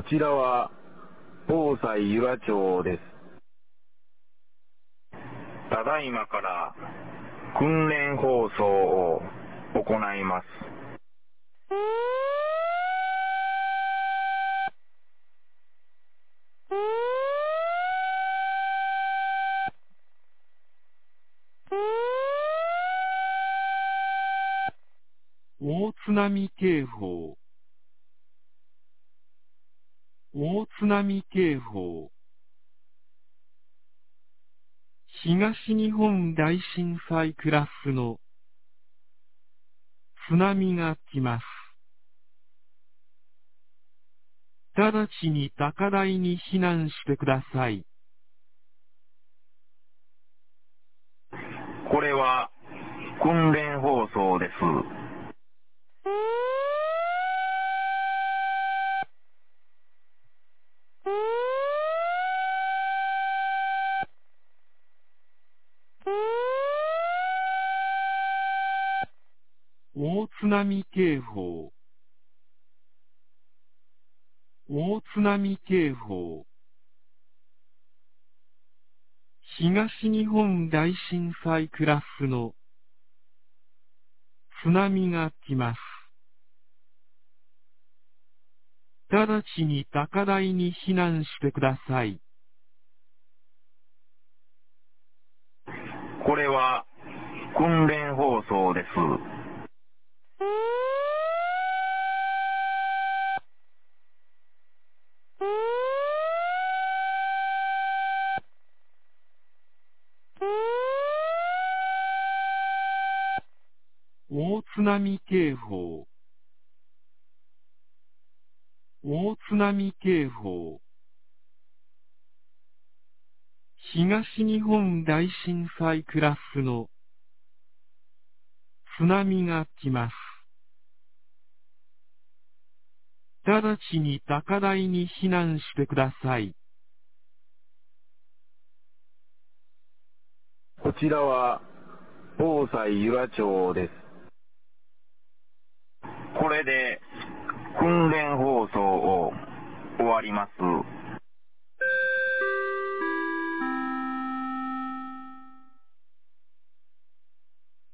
ちらは防災由良町です。ただいまから訓練放送を行います。 大津波警報、大津波警報。東日本大震災クラスの津波が来ます。直ちに高台に避難してください。 これは訓練放送です。 大津波警報、大津波警報。東日本大震災クラスの津波が来ます。直ちに高台に避難してください。 これは訓練放送です。 大津波警報、大津波警報。東日本大震災クラスの津波が来ます。直ちに高台に避難してください。 こちらは防災由良町です。これで訓練放送を終わります。